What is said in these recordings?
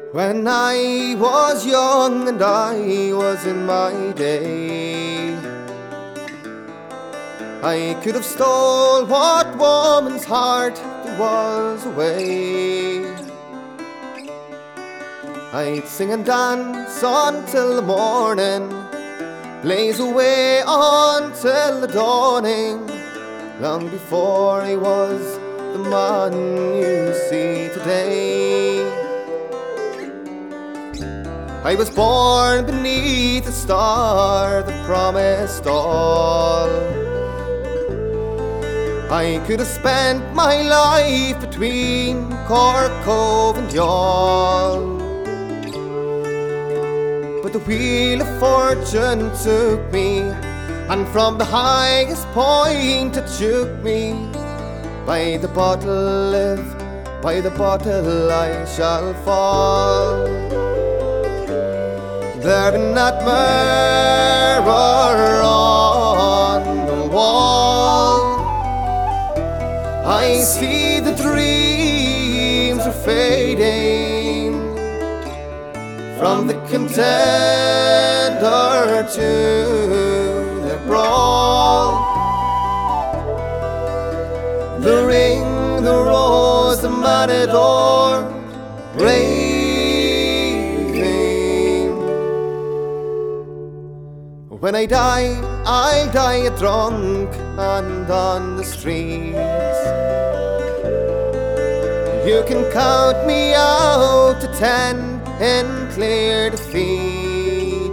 When I was young and I was in my day, I could have stole what woman's heart there was away. I'd sing and dance until the morning, blaze away until the dawning, long before I was the man you see today. I was born beneath a star that promised all. I could have spent my life between Cork Cove and Youghal, but the wheel of fortune took me, and from the highest point it shook me. By the bottle live, by the bottle I shall fall. There in that mirror on the wall, I see the dreams are fading, from the contender to the brawl. The ring, the rose, the matador, raving. When I die, I'll die a drunk and on the streets. You can count me out to 10 in clear defeat.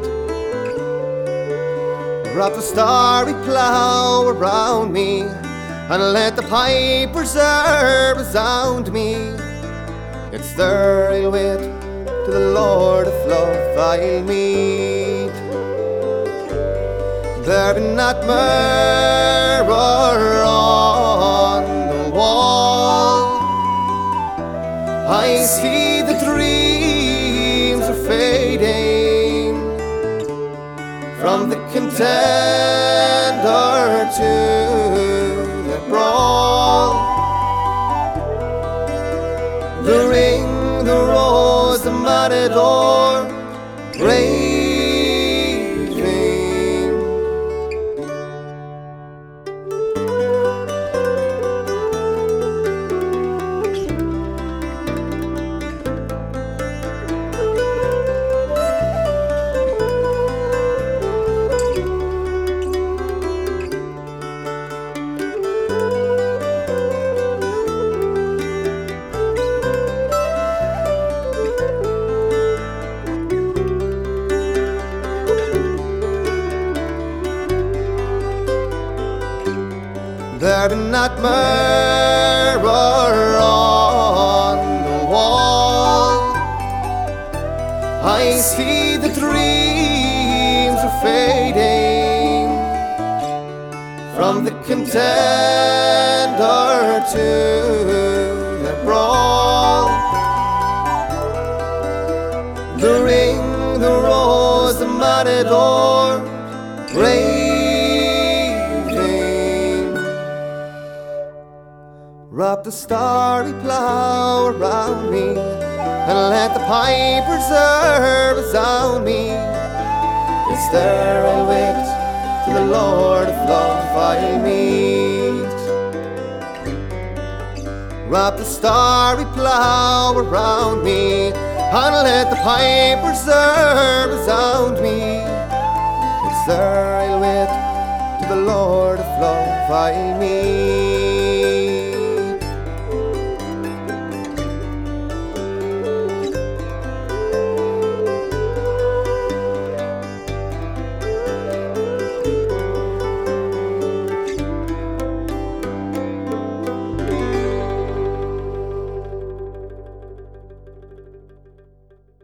Wrap the starry plough around me, and let the piper's herb resound me. It's there I'll wait, to the Lord of love I'll meet. There in that mirror on the wall, I see the dreams are fading, from the contender to the brawl. The ring, the rose, the matador, raving. There in that mirror on the wall, I see the dreams are fading, from the contender to the brawl. The ring, the rose, the matador, raving. Wrap the starry plough around me, and let the piper's herb resound me. It's there I'll wait, to the Lord of love I'll meet. Wrap the starry plough around me, and let the piper's herb resound me. It's there I'll wait, to the Lord of love I'll meet.